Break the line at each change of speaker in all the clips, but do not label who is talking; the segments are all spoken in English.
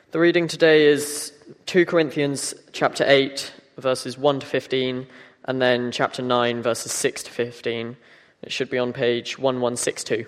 The reading today is 2 Corinthians chapter 8, verses 1 to 15, and then chapter 9, verses 6 to 15. It should be on page 1162.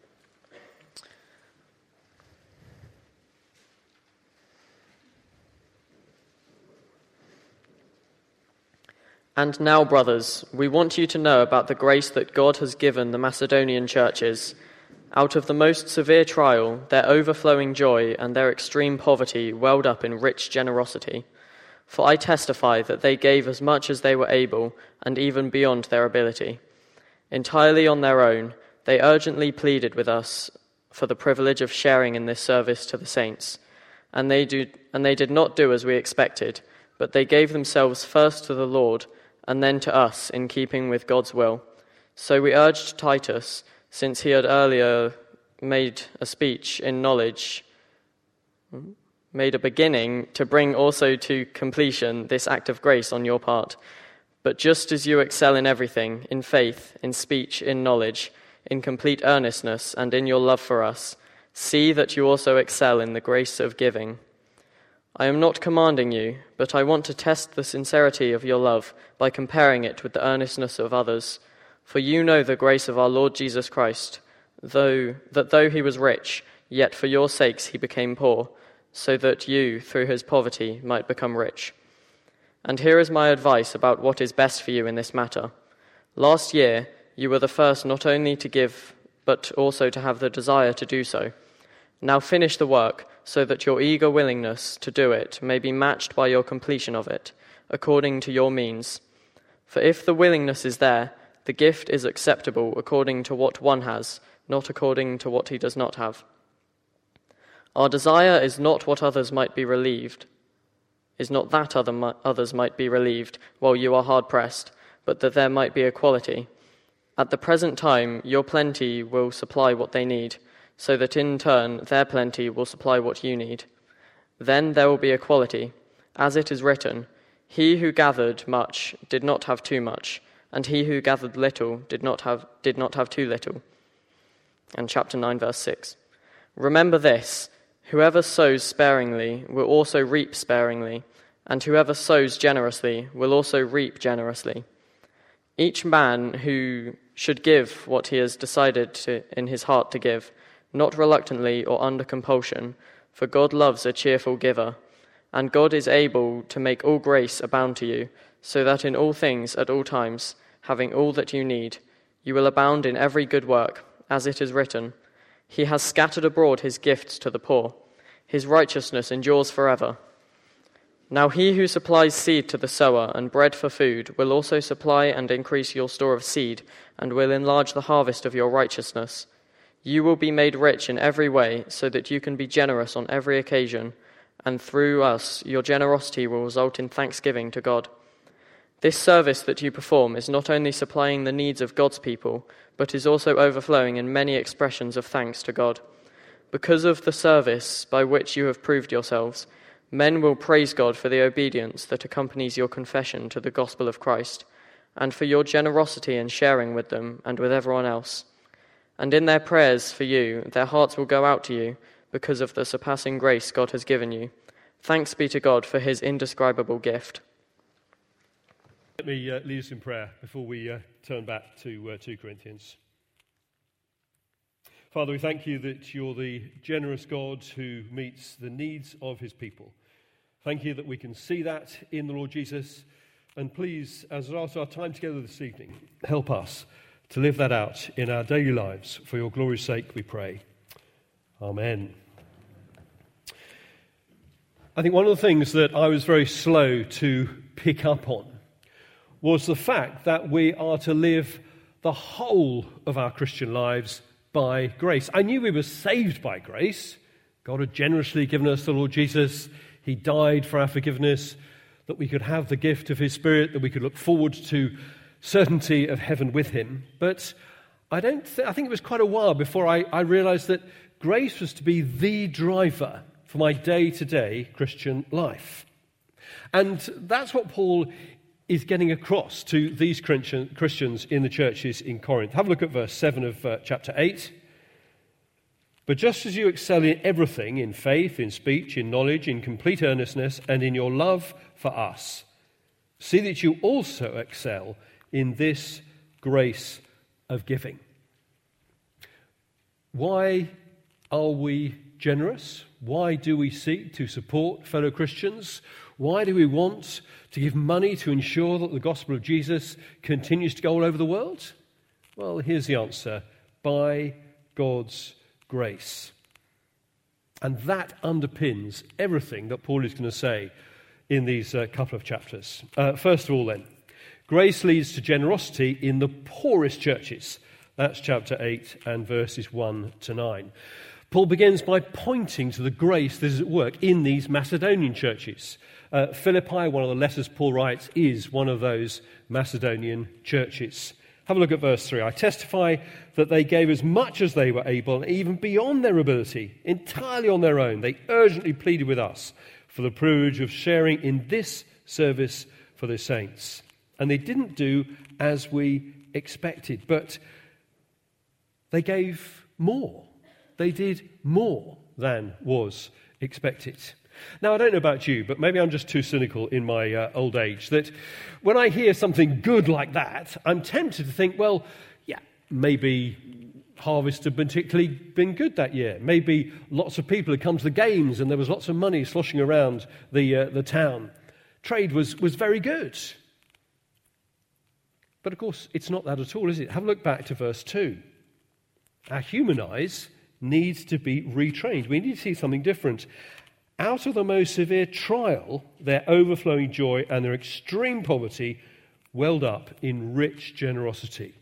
And now, brothers, we want you to know about the grace that God has given the Macedonian churches. Out of the most severe trial, their overflowing joy and their extreme poverty welled up in rich generosity. For I testify that they gave as much as they were able, and even beyond their ability. Entirely on their own, they urgently pleaded with us for the privilege of sharing in this service to the saints. And they did not do as we expected, but they gave themselves first to the Lord, and then to us in keeping with God's will. So we urged Titus, since he had earlier made a speech in knowledge, made a beginning, to bring also to completion this act of grace on your part. But just as you excel in everything, in faith, in speech, in knowledge, in complete earnestness, and in your love for us, see that you also excel in the grace of giving. I am not commanding you, but I want to test the sincerity of your love by comparing it with the earnestness of others. For you know the grace of our Lord Jesus Christ, though he was rich, yet for your sakes he became poor, so that you, through his poverty, might become rich. And here is my advice about what is best for you in this matter. Last year, you were the first not only to give, but also to have the desire to do so. Now finish the work, so that your eager willingness to do it may be matched by your completion of it, according to your means. For if the willingness is there, the gift is acceptable according to what one has, not according to what he does not have. Our desire is not what others might be relieved, others might be relieved while you are hard pressed, but that there might be equality. At the present time, your plenty will supply what they need, so that in turn their plenty will supply what you need. Then there will be equality, as it is written, "He who gathered much did not have too much, and he who gathered little did not have too little." And chapter 9, verse 6. Remember this, whoever sows sparingly will also reap sparingly, and whoever sows generously will also reap generously. Each man who should give what he has decided in his heart to give, not reluctantly or under compulsion, for God loves a cheerful giver, and God is able to make all grace abound to you, so that in all things at all times, having all that you need, you will abound in every good work, as it is written, "He has scattered abroad his gifts to the poor. His righteousness endures forever." Now he who supplies seed to the sower and bread for food will also supply and increase your store of seed, and will enlarge the harvest of your righteousness. You will be made rich in every way, so that you can be generous on every occasion, and through us your generosity will result in thanksgiving to God. This service that you perform is not only supplying the needs of God's people, but is also overflowing in many expressions of thanks to God. Because of the service by which you have proved yourselves, men will praise God for the obedience that accompanies your confession to the gospel of Christ, and for your generosity in sharing with them and with everyone else. And in their prayers for you, their hearts will go out to you because of the surpassing grace God has given you. Thanks be to God for his indescribable gift.
Let me lead us in prayer before we turn back to 2 Corinthians. Father, we thank you that you're the generous God who meets the needs of his people. Thank you that we can see that in the Lord Jesus. And please, as after our time together this evening, help us to live that out in our daily lives. For your glory's sake, we pray. Amen. I think one of the things that I was very slow to pick up on was the fact that we are to live the whole of our Christian lives by grace. I knew we were saved by grace. God had generously given us the Lord Jesus. He died for our forgiveness, that we could have the gift of his Spirit, that we could look forward to certainty of heaven with him. But I think it was quite a while before I realized that grace was to be the driver for my day-to-day Christian life. And that's what Paul is getting across to these Christians in the churches in Corinth. Have a look at verse 7 of chapter 8. But just as you excel in everything, in faith, in speech, in knowledge, in complete earnestness, and in your love for us, see that you also excel in this grace of giving. Why are we generous? Why do we seek to support fellow Christians? Why do we want to give money to ensure that the gospel of Jesus continues to go all over the world? Well, here's the answer: by God's grace. And that underpins everything that Paul is going to say in these couple of chapters. First of all, then, grace leads to generosity in the poorest churches. That's chapter 8 and verses 1 to 9. Paul begins by pointing to the grace that is at work in these Macedonian churches. Philippi, one of the letters Paul writes, is one of those Macedonian churches. Have a look at verse 3. I testify that they gave as much as they were able, and even beyond their ability, entirely on their own. They urgently pleaded with us for the privilege of sharing in this service for the saints. And they didn't do as we expected, but they gave more. They did more than was expected. Now, I don't know about you, but maybe I'm just too cynical in my old age, that when I hear something good like that, I'm tempted to think, well, yeah, maybe harvest had particularly been good that year. Maybe lots of people had come to the games and there was lots of money sloshing around the town. Trade was very good. But of course, it's not that at all, is it? Have a look back to verse 2. Our human eyes need to be retrained. We need to see something different. Out of the most severe trial, their overflowing joy and their extreme poverty welled up in rich generosity.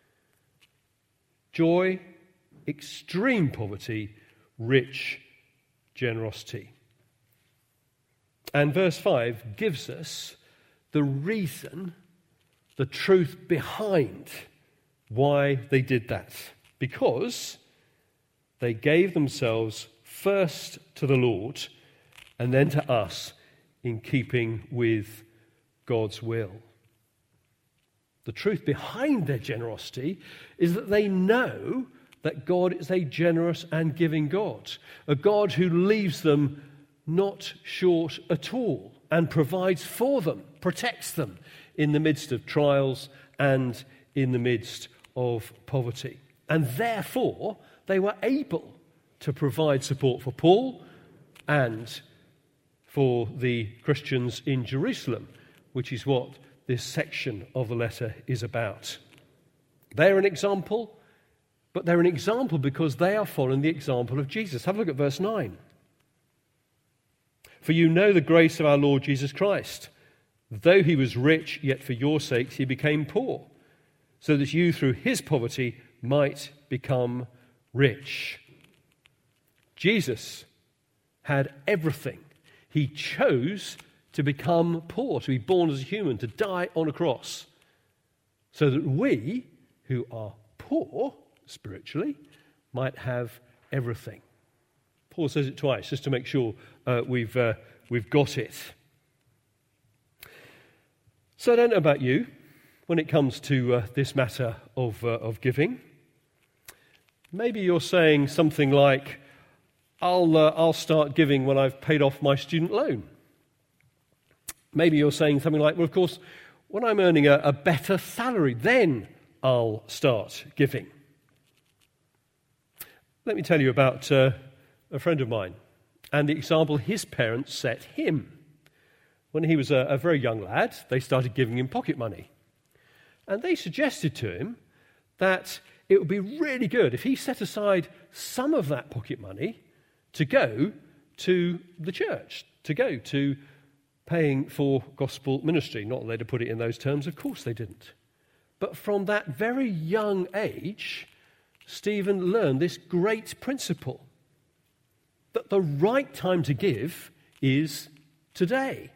Joy, extreme poverty, rich generosity. And verse 5 gives us the reason, the truth behind why they did that. Because they gave themselves first to the Lord and then to us in keeping with God's will. The truth behind their generosity is that they know that God is a generous and giving God, a God who leaves them not short at all and provides for them, protects them in the midst of trials and in the midst of poverty. And therefore, they were able to provide support for Paul and for the Christians in Jerusalem, which is what this section of the letter is about. They're an example, but they're an example because they are following the example of Jesus. Have a look at verse 9. For you know the grace of our Lord Jesus Christ. Though he was rich, yet for your sakes he became poor, so that you through his poverty might become rich. Jesus had everything. He chose to become poor, to be born as a human, to die on a cross, so that we, who are poor spiritually, might have everything. Paul says it twice, just to make sure we've got it. So I don't know about you, when it comes to this matter of giving. Maybe you're saying something like, I'll start giving when I've paid off my student loan. Maybe you're saying something like, well, of course, when I'm earning a better salary, then I'll start giving. Let me tell you about a friend of mine and the example his parents set him. When he was a very young lad, they started giving him pocket money. And they suggested to him that it would be really good if he set aside some of that pocket money to go to the church, to go to paying for gospel ministry. Not that they'd have put it in those terms, of course they didn't. But from that very young age, Stephen learned this great principle, that the right time to give is today.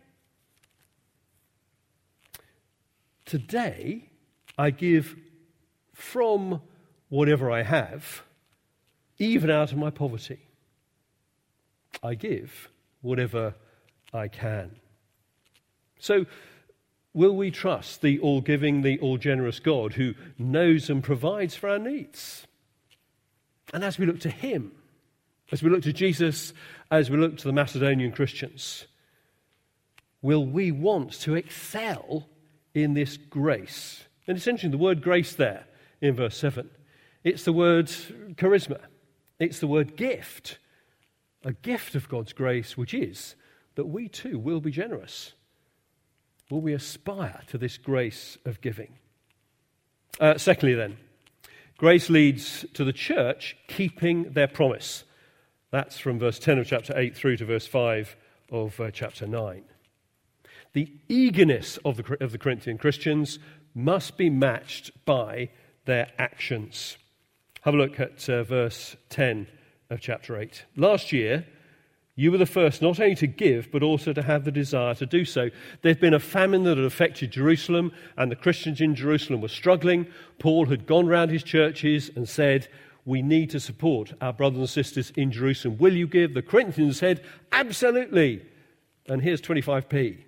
Today, I give from whatever I have, even out of my poverty. I give whatever I can. So, will we trust the all-giving, the all-generous God who knows and provides for our needs? And as we look to him, As we look to Jesus, as we look to the Macedonian Christians, will we want to excel in this grace? And essentially the word grace there in verse 7, it's the word charisma. It's the word gift. A gift of God's grace, which is that we too will be generous. Will we aspire to this grace of giving? Secondly then, grace leads to the church keeping their promise. That's from verse 10 of chapter 8 through to verse 5 of chapter 9. The eagerness of the Corinthian Christians must be matched by their actions. Have a look at verse 10 of chapter 8. Last year, you were the first not only to give, but also to have the desire to do so. There had been a famine that had affected Jerusalem, and the Christians in Jerusalem were struggling. Paul had gone round his churches and said, we need to support our brothers and sisters in Jerusalem. Will you give? The Corinthians said, absolutely. And here's 25p.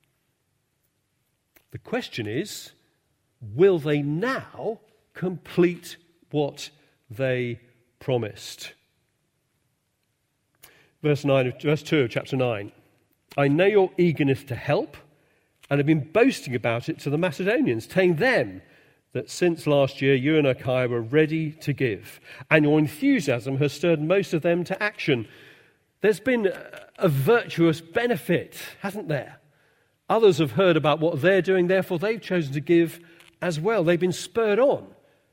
The question is, will they now complete what they promised? Verse 2 of chapter 9. I know your eagerness to help and have been boasting about it to the Macedonians, telling them that since last year you and Achaia were ready to give, and your enthusiasm has stirred most of them to action. There's been a virtuous benefit, hasn't there? Others have heard about what they're doing, therefore they've chosen to give as well. They've been spurred on.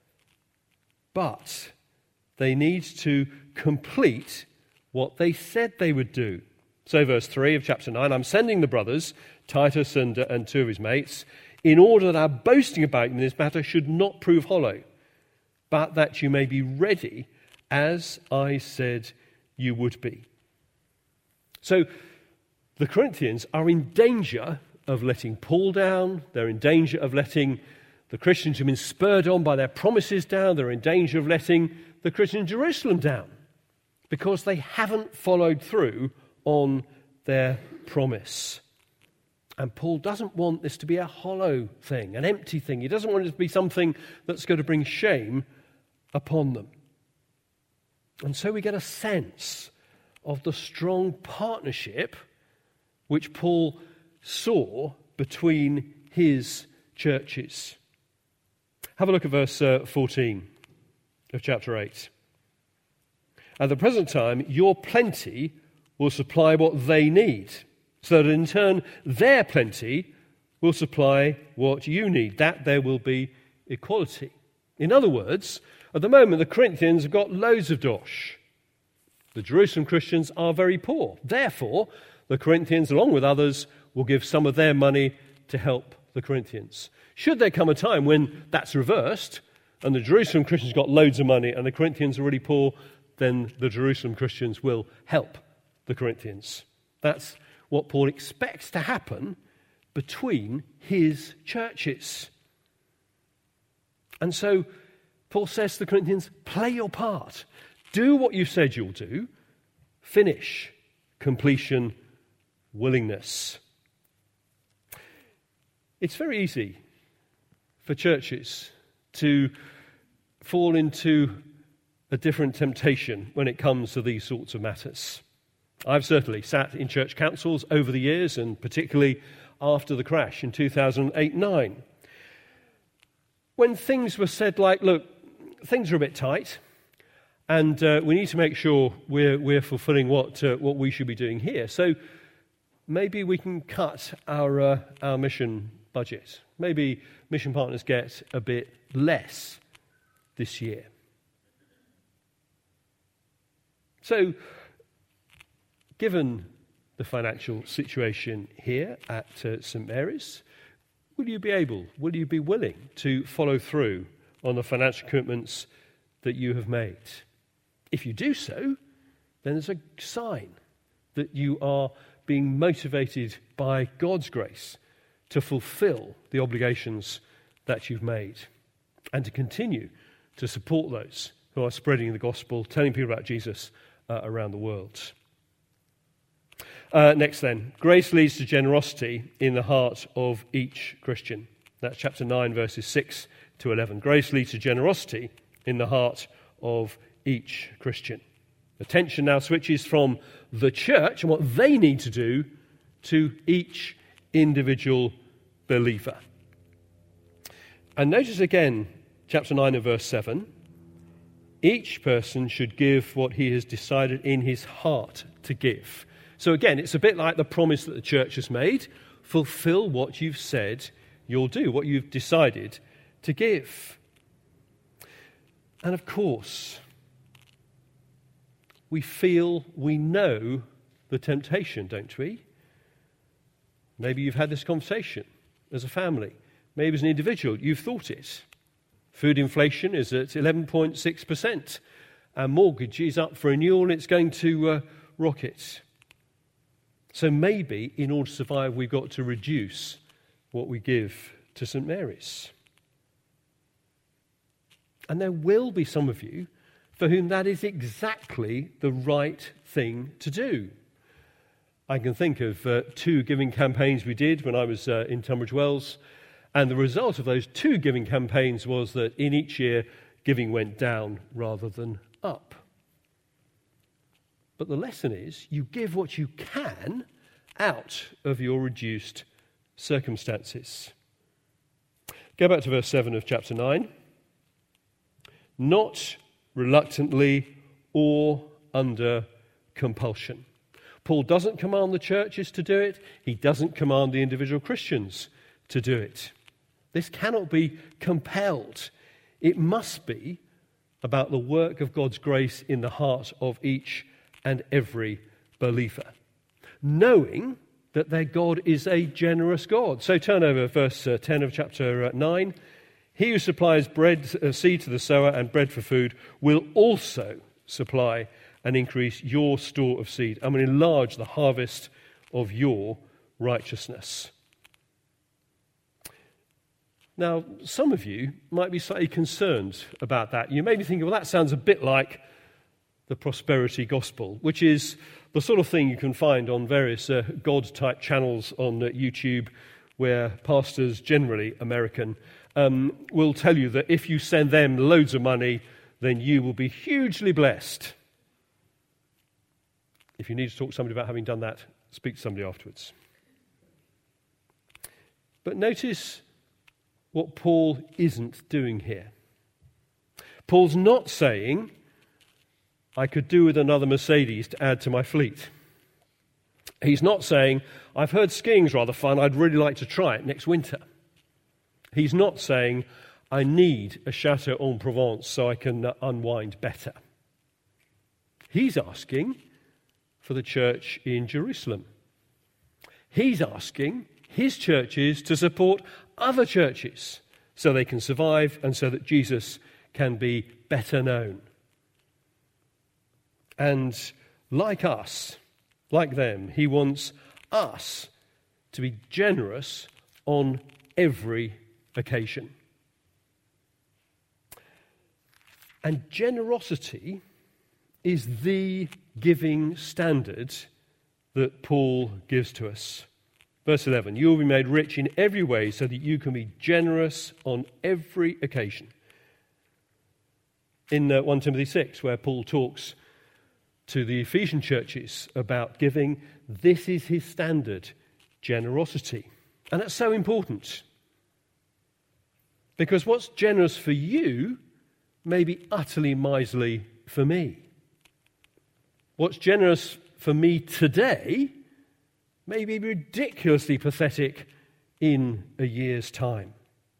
But they need to complete what they said they would do. So verse 3 of chapter 9, I'm sending the brothers, Titus and two of his mates, in order that our boasting about you in this matter should not prove hollow, but that you may be ready as I said you would be. So the Corinthians are in danger of letting Paul down. They're in danger of letting the Christians who've been spurred on by their promises down. They're in danger of letting the Christians in Jerusalem down because they haven't followed through on their promise. And Paul doesn't want this to be a hollow thing, an empty thing. He doesn't want it to be something that's going to bring shame upon them. And so we get a sense of the strong partnership which Paul saw between his churches. Have a look at verse 14 of chapter 8. At the present time, your plenty will supply what they need, so that in turn their plenty will supply what you need, that there will be equality. In other words, at the moment the Corinthians have got loads of dosh. The Jerusalem Christians are very poor. Therefore, the Corinthians, along with others, will give some of their money to help the Corinthians. Should there come a time when that's reversed, and the Jerusalem Christians got loads of money and the Corinthians are really poor, then the Jerusalem Christians will help the Corinthians. That's what Paul expects to happen between his churches. And so Paul says to the Corinthians, play your part. Do what you said you'll do. Finish. Completion. Willingness. It's very easy for churches to fall into a different temptation when it comes to these sorts of matters. I've certainly sat in church councils over the years, and particularly after the crash in 2008-9, when things were said like, look, things are a bit tight, and we need to make sure we're fulfilling what we should be doing here. So maybe we can cut our mission budget. Maybe mission partners get a bit less this year. So, given the financial situation here at St. Mary's, will you be willing to follow through on the financial commitments that you have made? If you do so, then there's a sign that you are being motivated by God's grace to fulfill the obligations that you've made and to continue to support those who are spreading the gospel, telling people about Jesus around the world. Next then, grace leads to generosity in the heart of each Christian. That's chapter 9, verses 6 to 11. Grace leads to generosity in the heart of each Christian. Attention now switches from the church and what they need to do to each individual believer. And notice again, chapter 9 and verse 7, each person should give what he has decided in his heart to give. So again, it's a bit like the promise that the church has made. Fulfill what you've said you'll do, what you've decided to give. And of course, we know the temptation, don't we? Maybe you've had this conversation as a family. Maybe as an individual, you've thought it. Food inflation is at 11.6%. Our mortgage is up for renewal and it's going to rocket. So maybe in order to survive, we've got to reduce what we give to St. Mary's. And there will be some of you for whom that is exactly the right thing to do. I can think of 2 giving campaigns we did when I was in Tunbridge Wells, and the result of those 2 giving campaigns was that in each year, giving went down rather than up. But the lesson is, you give what you can out of your reduced circumstances. Go back to verse 7 of chapter 9. Not reluctantly or under compulsion. Paul doesn't command the churches to do it. He doesn't command the individual Christians to do it. This cannot be compelled. It must be about the work of God's grace in the heart of each and every believer, knowing that their God is a generous God. So turn over verse 10 of chapter 9. He who supplies seed to the sower and bread for food will also supply and increase your store of seed and will enlarge the harvest of your righteousness. Now, some of you might be slightly concerned about that. You may be thinking, well, that sounds a bit like the prosperity gospel, which is the sort of thing you can find on various God-type channels on YouTube where pastors, generally American, will tell you that if you send them loads of money, then you will be hugely blessed. If you need to talk to somebody about having done that, speak to somebody afterwards. But notice what Paul isn't doing here. Paul's not saying, I could do with another Mercedes to add to my fleet. He's not saying, I've heard skiing's rather fun, I'd really like to try it next winter. He's not saying, I need a Chateau en Provence so I can unwind better. He's asking for the church in Jerusalem. He's asking his churches to support other churches so they can survive and so that Jesus can be better known. And like us, like them, he wants us to be generous on every occasion. And generosity is the giving standard that Paul gives to us. Verse 11, you will be made rich in every way so that you can be generous on every occasion. In 1 Timothy 6, where Paul talks to the Ephesian churches about giving, this is his standard, generosity. And that's so important. Because what's generous for you may be utterly miserly for me. What's generous for me today may be ridiculously pathetic in a year's time.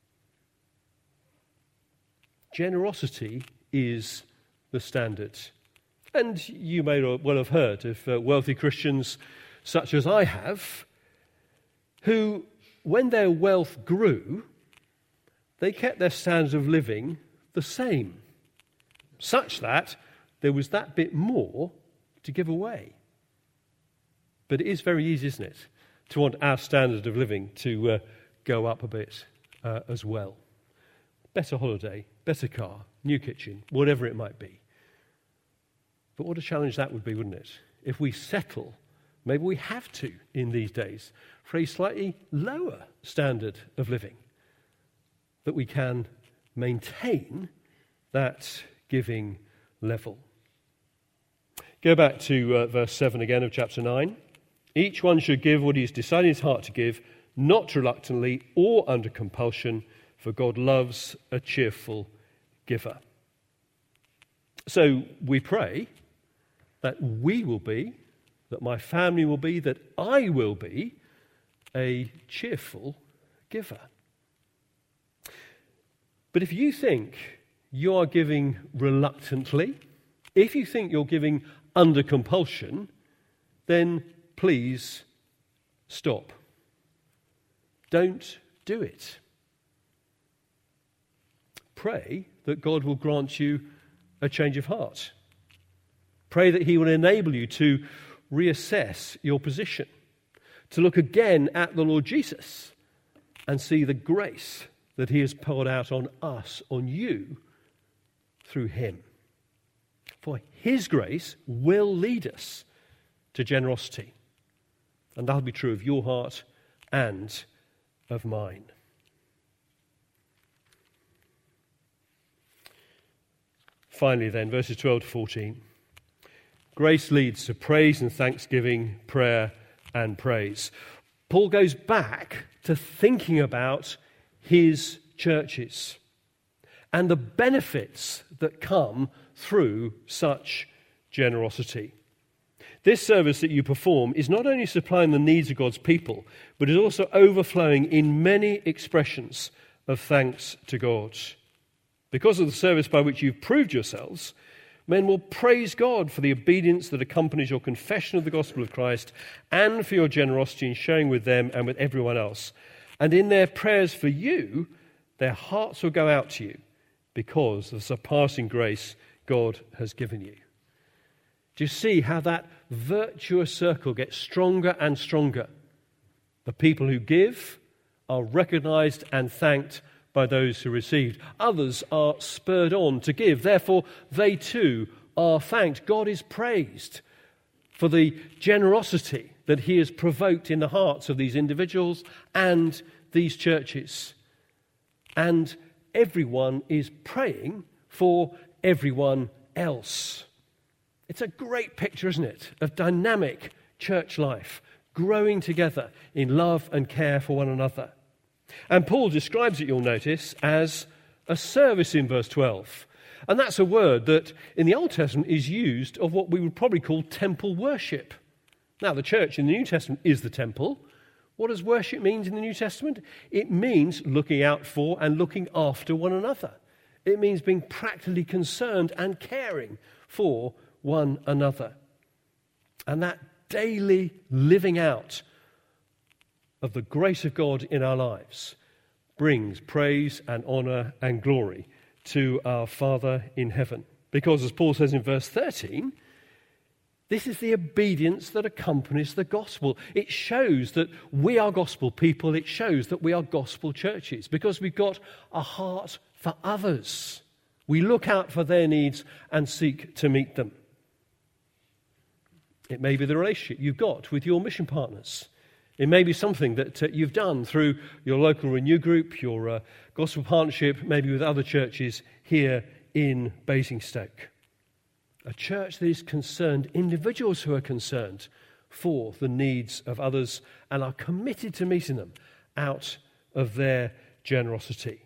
Generosity is the standard. And you may well have heard of wealthy Christians such as I have, who, when their wealth grew, they kept their standard of living the same, such that there was that bit more to give away. But it is very easy, isn't it, to want our standard of living to go up a bit as well. Better holiday, better car, new kitchen, whatever it might be. But what a challenge that would be, wouldn't it? If we settle, maybe we have to in these days, for a slightly lower standard of living, that we can maintain that giving level. Go back to verse 7 again of chapter 9. Each one should give what he has decided in his heart to give, not reluctantly or under compulsion, for God loves a cheerful giver. So we pray that we will be, that my family will be, that I will be a cheerful giver. But if you think you are giving reluctantly, if you think you're giving under compulsion, then please stop. Don't do it. Pray that God will grant you a change of heart. Pray that he will enable you to reassess your position, to look again at the Lord Jesus and see the grace that he has poured out on us, on you, through him. For his grace will lead us to generosity. And that'll be true of your heart and of mine. Finally then, verses 12 to 14. Grace leads to praise and thanksgiving, prayer and praise. Paul goes back to thinking about his churches and the benefits that come through such generosity. This service that you perform is not only supplying the needs of God's people, but is also overflowing in many expressions of thanks to God. Because of the service by which you've proved yourselves, men will praise God for the obedience that accompanies your confession of the gospel of Christ and for your generosity in sharing with them and with everyone else. And in their prayers for you, their hearts will go out to you because of the surpassing grace God has given you. Do you see how that virtuous circle gets stronger and stronger? The people who give are recognized and thanked by those who received. Others are spurred on to give. Therefore, they too are thanked. God is praised for the generosity that he has provoked in the hearts of these individuals and these churches. And everyone is praying for everyone else. It's a great picture, isn't it, of dynamic church life, growing together in love and care for one another. And Paul describes it, you'll notice, as a service in verse 12. And that's a word that in the Old Testament is used of what we would probably call temple worship. Now, the church in the New Testament is the temple. What does worship mean in the New Testament? It means looking out for and looking after one another. It means being practically concerned and caring for one another. And that daily living out of the grace of God in our lives brings praise and honour and glory to our Father in heaven. Because, as Paul says in verse 13, this is the obedience that accompanies the gospel. It shows that we are gospel people. It shows that we are gospel churches because we've got a heart for others. We look out for their needs and seek to meet them. It may be the relationship you've got with your mission partners. It may be something that you've done through your local Renew group, your gospel partnership, maybe with other churches here in Basingstoke. A church that is concerned, individuals who are concerned for the needs of others and are committed to meeting them out of their generosity.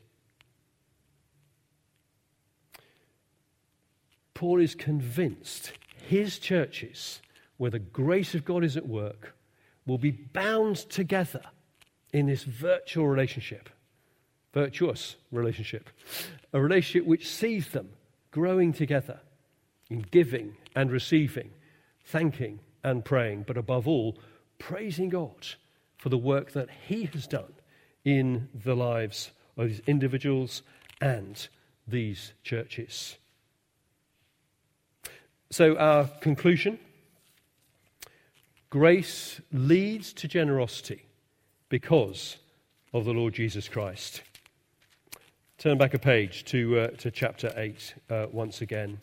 Paul is convinced his churches, where the grace of God is at work, will be bound together in this virtuous relationship, a relationship which sees them growing together in giving and receiving, thanking and praying, but above all, praising God for the work that he has done in the lives of these individuals and these churches. So our conclusion: grace leads to generosity because of the Lord Jesus Christ. Turn back a page to chapter 8 once again.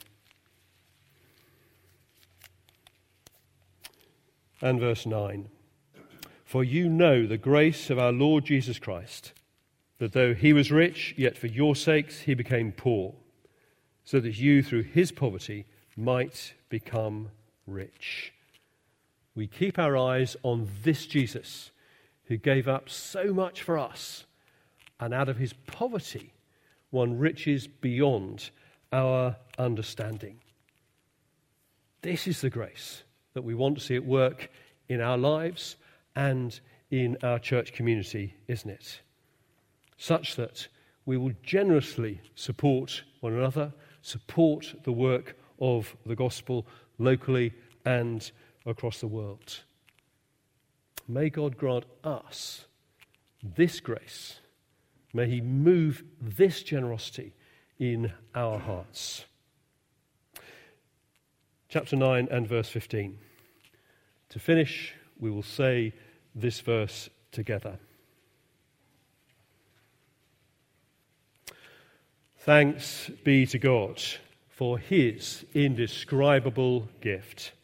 And verse 9. For you know the grace of our Lord Jesus Christ, that though he was rich, yet for your sakes he became poor, so that you through his poverty might become rich. We keep our eyes on this Jesus who gave up so much for us, and out of his poverty won riches beyond our understanding. This is the grace that we want to see at work in our lives and in our church community, isn't it? Such that we will generously support one another, support the work of the gospel locally and across the world. May God grant us this grace. May he move this generosity in our hearts. Chapter 9 and verse 15. To finish, we will say this verse together. Thanks be to God for his indescribable gift.